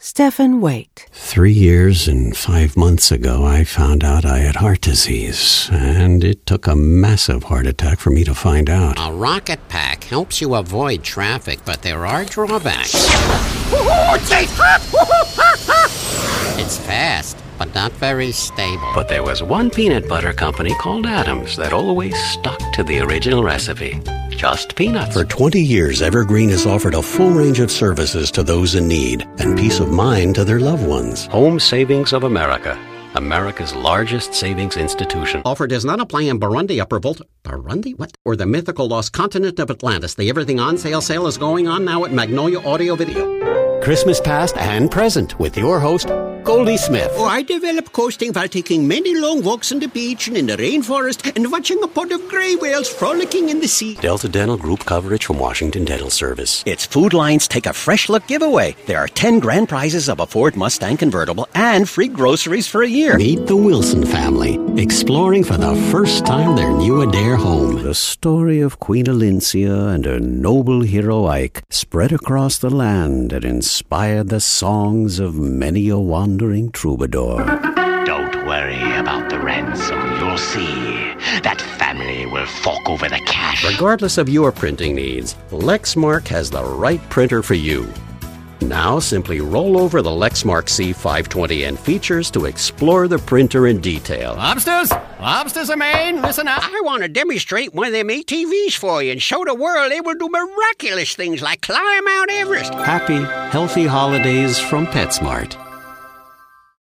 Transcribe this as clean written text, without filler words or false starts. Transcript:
Stephen Waite. 3 years and 5 months ago, I found out I had heart disease, and it took a massive heart attack for me to find out. A rocket pack helps you avoid traffic, but there are drawbacks. It's fast, but not very stable. But there was one peanut butter company called Adams that always stuck to the original recipe. Just peanuts. For 20 years, Evergreen has offered a full range of services to those in need and peace of mind to their loved ones. Home Savings of America, America's largest savings institution. Offer does not apply in Burundi, Upper Volta... Burundi? What? Or the mythical lost continent of Atlantis. The Everything On Sale sale is going on now at Magnolia Audio Video. Christmas past and present with your host, Goldie Smith. Oh, I developed coasting while taking many long walks on the beach and in the rainforest and watching a pod of gray whales frolicking in the sea. Delta Dental Group coverage from Washington Dental Service. It's Food Lion's Take a Fresh Look giveaway. There are 10 grand prizes of a Ford Mustang convertible and free groceries for a year. Meet the Wilson family, exploring for the first time their new Adair home. The story of Queen Alincia and her noble hero Ike spread across the land and inspired the songs of many a wandering troubadour. Don't worry about the ransom. You'll see. That family will fork over the cash. Regardless of your printing needs, Lexmark has the right printer for you. Now simply roll over the Lexmark C520N features to explore the printer in detail. Lobsters? Lobsters are made. Listen up. I want to demonstrate one of them ATVs for you and show the world they will do miraculous things like climb Mount Everest. Happy, healthy holidays from PetSmart.